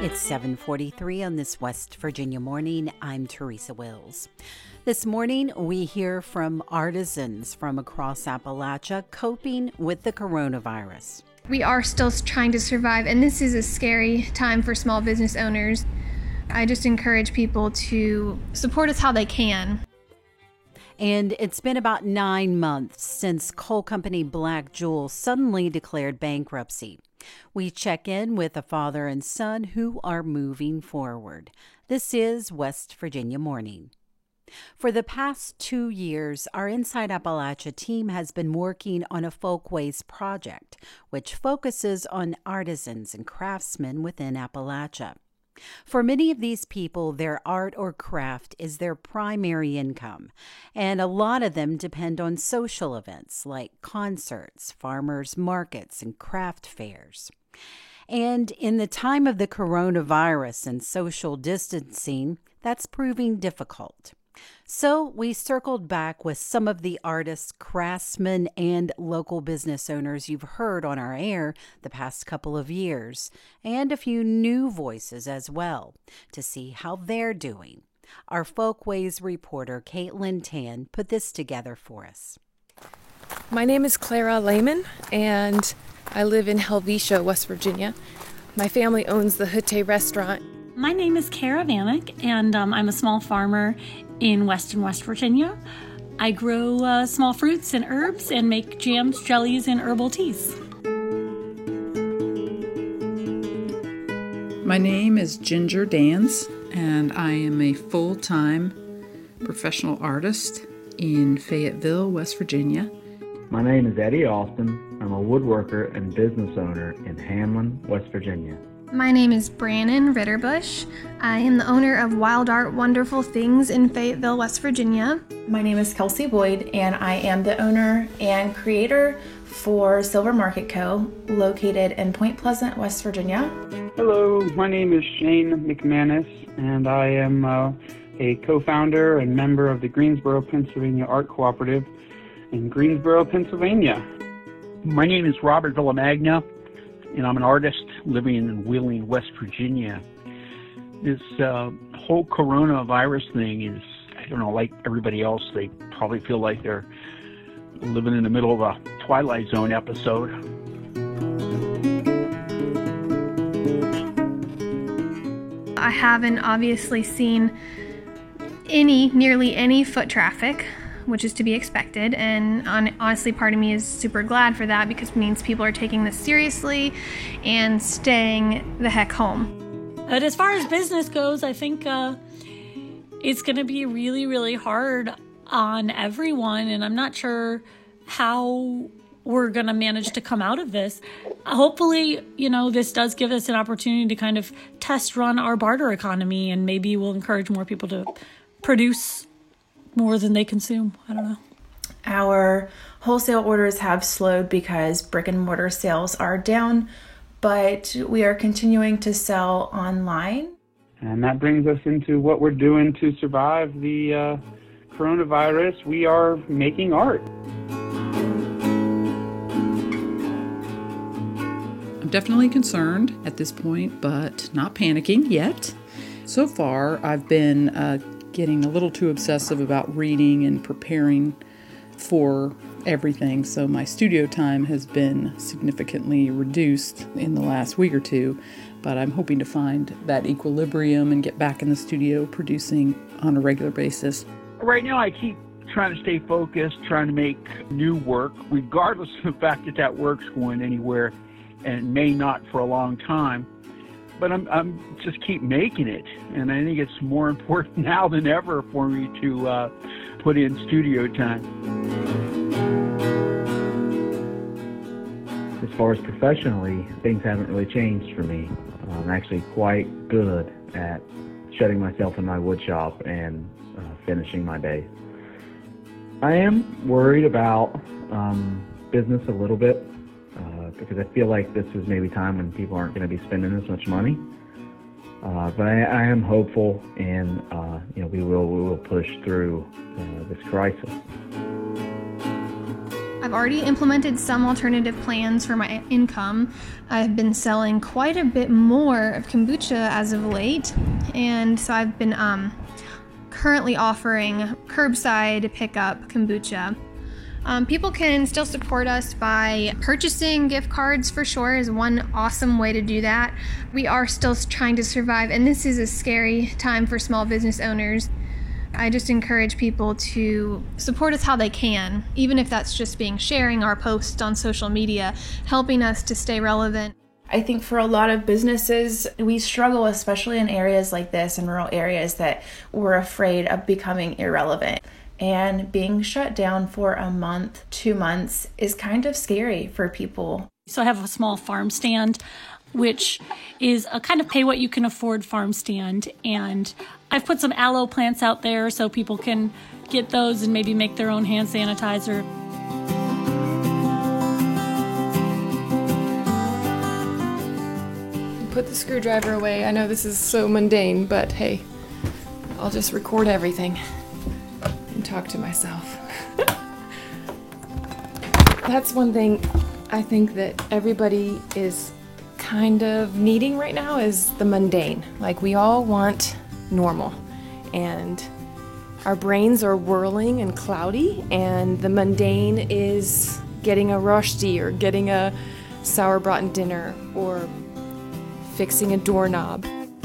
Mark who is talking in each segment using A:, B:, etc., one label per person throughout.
A: It's 7:43 on this West Virginia morning. I'm Teresa Wills. This morning, we hear from artisans from across Appalachia coping with the coronavirus.
B: We are still trying to survive, and this is a scary time for small business owners. I just encourage people to support us how they can.
A: And it's been about 9 months since coal company Black Jewel suddenly declared bankruptcy. We check in with a father and son who are moving forward. This is West Virginia Morning. For the past 2 years, our Inside Appalachia team has been working on a Folkways project, which focuses on artisans and craftsmen within Appalachia. For many of these people, their art or craft is their primary income, and a lot of them depend on social events like concerts, farmers markets, and craft fairs. And in the time of the coronavirus and social distancing, that's proving difficult. So we circled back with some of the artists, craftsmen, and local business owners you've heard on our air the past couple of years, and a few new voices as well, to see how they're doing. Our Folkways reporter, Caitlin Tan, put this together for us.
C: My name is Clara Lehman, and I live in Helvetia, West Virginia. My family owns the Hutte restaurant.
D: My name is Kara Vanek, and I'm a small farmer in Western West Virginia. I grow small fruits and herbs and make jams, jellies, and herbal teas.
E: My name is Ginger Dans, and I am a full-time professional artist in Fayetteville, West Virginia.
F: My name is Eddie Austin. I'm a woodworker and business owner in Hamlin, West Virginia.
B: My name is Brannon Ritterbush. I am the owner of Wild Art Wonderful Things in Fayetteville, West Virginia.
G: My name is Kelsey Boyd, and I am the owner and creator for Silver Market Co., located in Point Pleasant, West Virginia.
H: Hello, my name is Shane McManus, and I am a co-founder and member of the Greensboro, Pennsylvania Art Cooperative in Greensboro, Pennsylvania.
I: My name is Robert Villamagna, and I'm an artist living in Wheeling, West Virginia. This whole coronavirus thing is, I don't know, like everybody else, they probably feel like they're living in the middle of a Twilight Zone episode.
B: I haven't obviously seen nearly any foot traffic, which is to be expected, and honestly, part of me is super glad for that because it means people are taking this seriously and staying the heck home.
D: But as far as business goes, I think it's going to be really, really hard on everyone, and I'm not sure how we're going to manage to come out of this. Hopefully, this does give us an opportunity to kind of test run our barter economy, and maybe we'll encourage more people to produce more than they consume. I don't know.
G: Our wholesale orders have slowed because brick and mortar sales are down, but we are continuing to sell online.
H: And that brings us into what we're doing to survive the coronavirus. We are making art.
E: I'm definitely concerned at this point, but not panicking yet. So far, I've been getting a little too obsessive about reading and preparing for everything, so my studio time has been significantly reduced in the last week or two, but I'm hoping to find that equilibrium and get back in the studio producing on a regular basis.
I: Right now, I keep trying to stay focused, trying to make new work, regardless of the fact that work's going anywhere and may not for a long time. But I'm just keep making it, and I think it's more important now than ever for me to put in studio time.
F: As far as professionally, things haven't really changed for me. I'm actually quite good at shutting myself in my wood shop and finishing my day. I am worried about business a little bit. Because I feel like this is maybe time when people aren't going to be spending as much money. But I am hopeful, and we will push through this crisis.
B: I I've already implemented some alternative plans for my income. I've been selling quite a bit more of kombucha as of late, and so I've been currently offering curbside pickup kombucha. People can still support us by purchasing gift cards, for sure, is one awesome way to do that. We are still trying to survive, and this is a scary time for small business owners. I just encourage people to support us how they can, even if that's just sharing our posts on social media, helping us to stay relevant.
G: I think for a lot of businesses, we struggle, especially in areas like this, in rural areas, that we're afraid of becoming irrelevant. And being shut down for a month, 2 months is kind of scary for people.
D: So I have a small farm stand, which is a kind of pay what you can afford farm stand. And I've put some aloe plants out there so people can get those and maybe make their own hand sanitizer.
C: Put the screwdriver away. I know this is so mundane, but hey, I'll just record everything and talk to myself. That's one thing I think that everybody is kind of needing right now, is the mundane. Like, we all want normal, and our brains are whirling and cloudy, and the mundane is getting a roshti or getting a sauerbraten dinner or fixing a doorknob.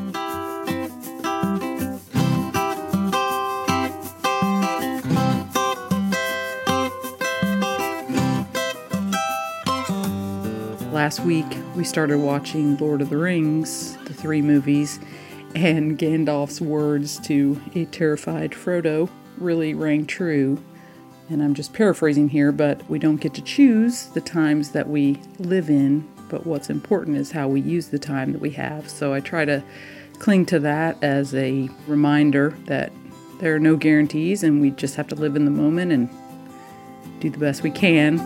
E: Last week, we started watching Lord of the Rings, the 3 movies, and Gandalf's words to a terrified Frodo really rang true. And I'm just paraphrasing here, but we don't get to choose the times that we live in, but what's important is how we use the time that we have. So I try to cling to that as a reminder that there are no guarantees, and we just have to live in the moment and do the best we can.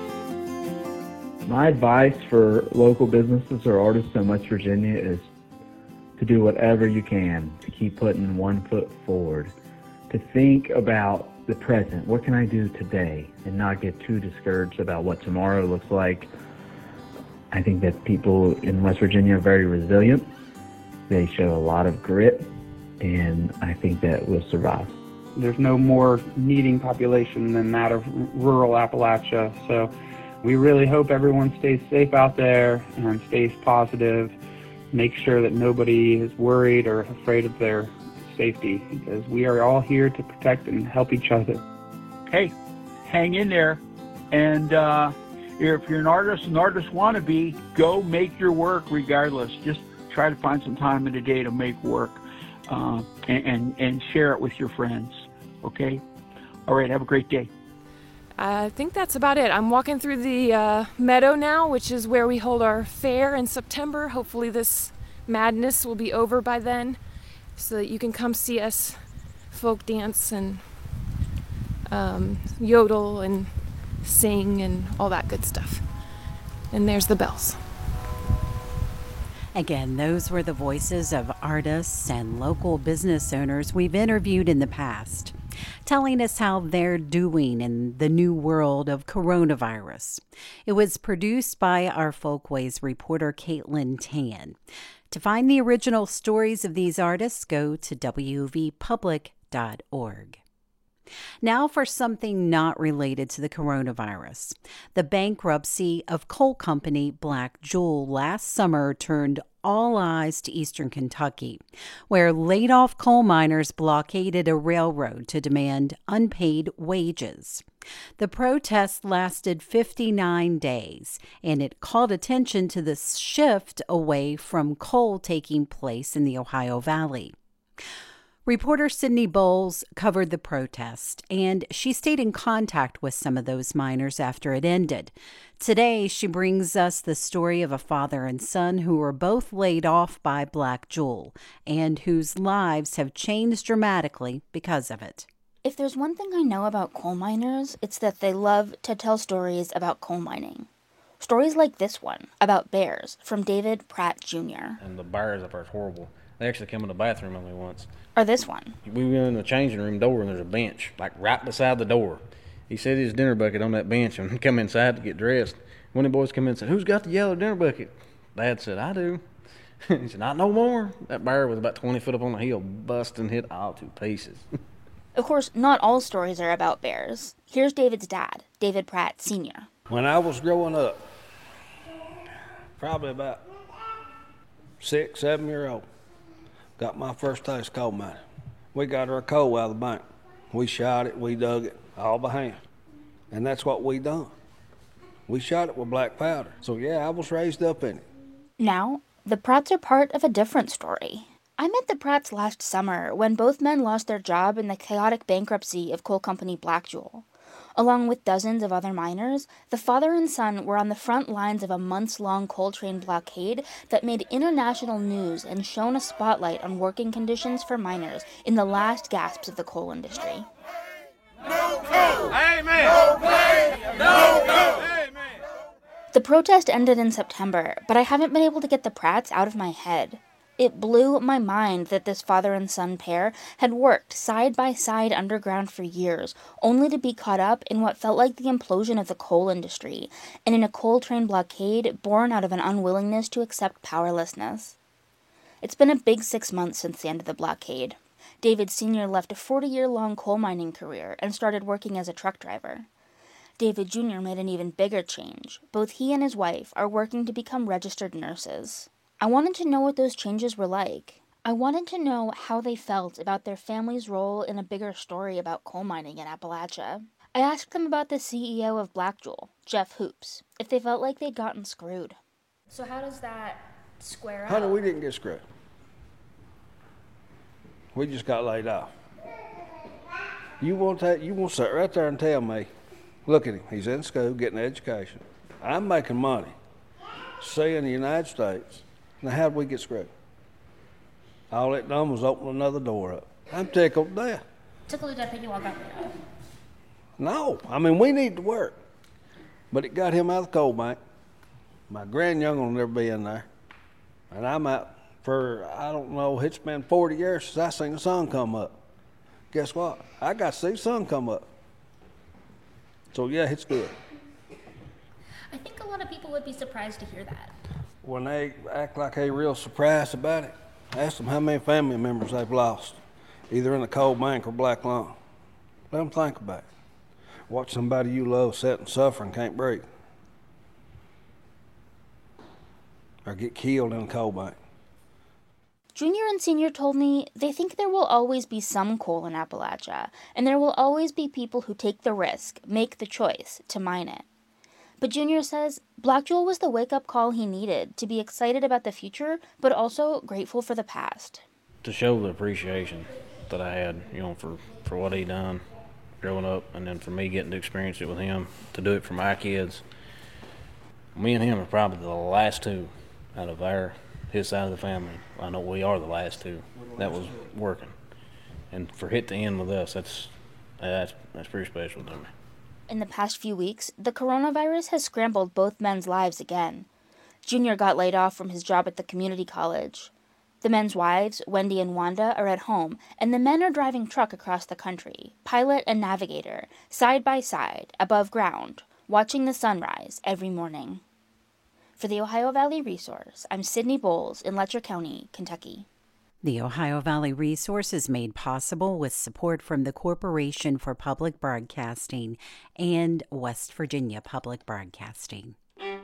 F: My advice for local businesses or artists in West Virginia is to do whatever you can to keep putting one foot forward, to think about the present. What can I do today? And not get too discouraged about what tomorrow looks like. I think that people in West Virginia are very resilient. They show a lot of grit, and I think that we'll survive.
H: There's no more needing population than that of rural Appalachia, so we really hope everyone stays safe out there and stays positive. Make sure that nobody is worried or afraid of their safety, because we are all here to protect and help each other.
I: Hey, hang in there. And if you're an artist wannabe, go make your work regardless. Just try to find some time in the day to make work and share it with your friends. Okay? All right, have a great day.
C: I think that's about it. I'm walking through the meadow now, which is where we hold our fair in September. Hopefully this madness will be over by then, so that you can come see us folk dance and yodel and sing and all that good stuff. And there's the bells.
A: Again, those were the voices of artists and local business owners we've interviewed in the past, telling us how they're doing in the new world of coronavirus. It was produced by our Folkways reporter, Caitlin Tan. To find the original stories of these artists, go to wvpublic.org. Now for something not related to the coronavirus. The bankruptcy of coal company Black Jewel last summer turned all eyes to eastern Kentucky, where laid-off coal miners blockaded a railroad to demand unpaid wages. The protest lasted 59 days, and it called attention to the shift away from coal taking place in the Ohio Valley. Reporter Sydney Bowles covered the protest, and she stayed in contact with some of those miners after it ended. Today, she brings us the story of a father and son who were both laid off by Black Jewel and whose lives have changed dramatically because of it.
J: If there's one thing I know about coal miners, it's that they love to tell stories about coal mining. Stories like this one, about bears, from David Pratt Jr.
K: And the bears up there is horrible. They actually came in the bathroom on me once.
J: Or this one.
K: We went in the changing room door and there's a bench, like right beside the door. He set his dinner bucket on that bench and come inside to get dressed. One of the boys come in and said, "Who's got the yellow dinner bucket?" Dad said, "I do." He said, "Not no more." That bear was about 20 foot up on the hill, busting hit all to pieces.
J: Of course, not all stories are about bears. Here's David's dad, David Pratt Sr.
L: When I was growing up, probably about 6, 7 years old, got my first taste of coal mining. We got our coal out of the bank. We shot it, we dug it, all by hand. And that's what we done. We shot it with black powder. So yeah, I was raised up in it.
J: Now, the Pratts are part of a different story. I met the Pratts last summer when both men lost their job in the chaotic bankruptcy of coal company Black Jewel. Along with dozens of other miners, the father and son were on the front lines of a months-long coal train blockade that made international news and shone a spotlight on working conditions for miners in the last gasps of the coal industry.
M: No coal! Amen! No pay! No coal! Amen!
J: The protest ended in September, but I haven't been able to get the Pratts out of my head. It blew my mind that this father and son pair had worked side by side underground for years, only to be caught up in what felt like the implosion of the coal industry, and in a coal train blockade born out of an unwillingness to accept powerlessness. It's been a big 6 months since the end of the blockade. David Sr. left a 40-year-long coal mining career and started working as a truck driver. David Jr. made an even bigger change. Both he and his wife are working to become registered nurses. I wanted to know what those changes were like. I wanted to know how they felt about their family's role in a bigger story about coal mining in Appalachia. I asked them about the CEO of Black Jewel, Jeff Hoops, if they felt like they'd gotten screwed. So how does that square
L: Honey,
J: up?
L: we didn't get screwed. We just got laid off. You want to sit right there and tell me, look at him, he's in school getting an education. I'm making money. See, in the United States. Now, how did we get screwed? All it done was open another door up. I'm tickled to death.
J: Tickled to death that you all got laid off.
L: No, I mean, we need to work. But it got him out of the coal bank. My grandyoung will never be in there. And I'm out for, I don't know, it's been 40 years since I seen the sun come up. Guess what? I got to see the sun come up. So, yeah, it's good.
J: I think a lot of people would be surprised to hear that.
L: When they act like they're real surprised about it, ask them how many family members they've lost, either in the coal bank or black lung. Let them think about it. Watch somebody you love sit and suffer and can't breathe. Or get killed in a coal bank.
J: Junior and Senior told me they think there will always be some coal in Appalachia, and there will always be people who take the risk, make the choice, to mine it. But Junior says Black Jewel was the wake-up call he needed to be excited about the future, but also grateful for the past.
K: To show the appreciation that I had, for what he done growing up, and then for me getting to experience it with him, to do it for my kids. Me and him are probably the last two out of his side of the family. I know we are the last two that was working. And for it to end with us, that's pretty special to me.
J: In the past few weeks, the coronavirus has scrambled both men's lives again. Junior got laid off from his job at the community college. The men's wives, Wendy and Wanda, are at home, and the men are driving truck across the country, pilot and navigator, side by side, above ground, watching the sunrise every morning. For the Ohio Valley Resource, I'm Sydney Bowles in Letcher County, Kentucky.
A: The Ohio Valley Resource is made possible with support from the Corporation for Public Broadcasting and West Virginia Public Broadcasting.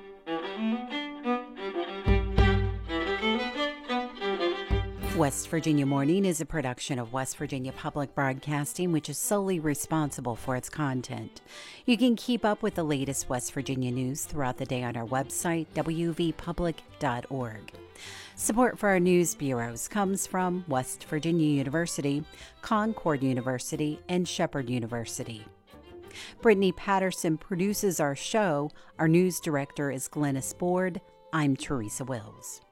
A: West Virginia Morning is a production of West Virginia Public Broadcasting, which is solely responsible for its content. You can keep up with the latest West Virginia news throughout the day on our website, wvpublic.org. Support for our news bureaus comes from West Virginia University, Concord University, and Shepherd University. Brittany Patterson produces our show. Our news director is Glennis Board. I'm Teresa Wills.